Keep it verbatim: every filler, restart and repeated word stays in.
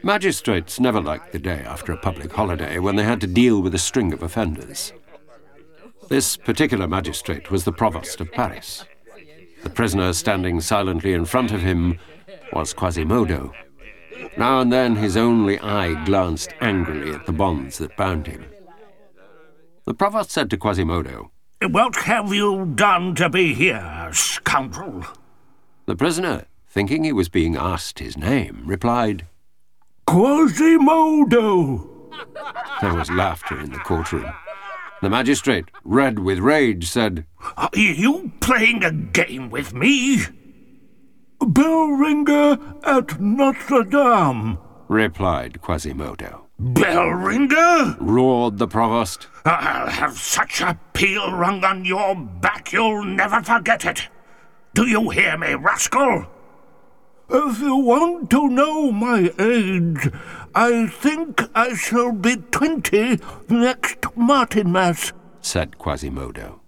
Magistrates never liked the day after a public holiday when they had to deal with a string of offenders. This particular magistrate was the provost of Paris. The prisoner standing silently in front of him was Quasimodo. Now and then his only eye glanced angrily at the bonds that bound him. The provost said to Quasimodo, "What have you done to be here, scoundrel?" The prisoner, thinking he was being asked his name, replied, "Quasimodo!" There was laughter in the courtroom. The magistrate, red with rage, said, "Are you playing a game with me?" "Bell ringer at Notre Dame," replied Quasimodo. "Bell ringer?" roared the provost. "I'll have such a peal rung on your back you'll never forget it. Do you hear me, rascal?" "If you want to know my age, I think I shall be twenty next Martinmas," said Quasimodo.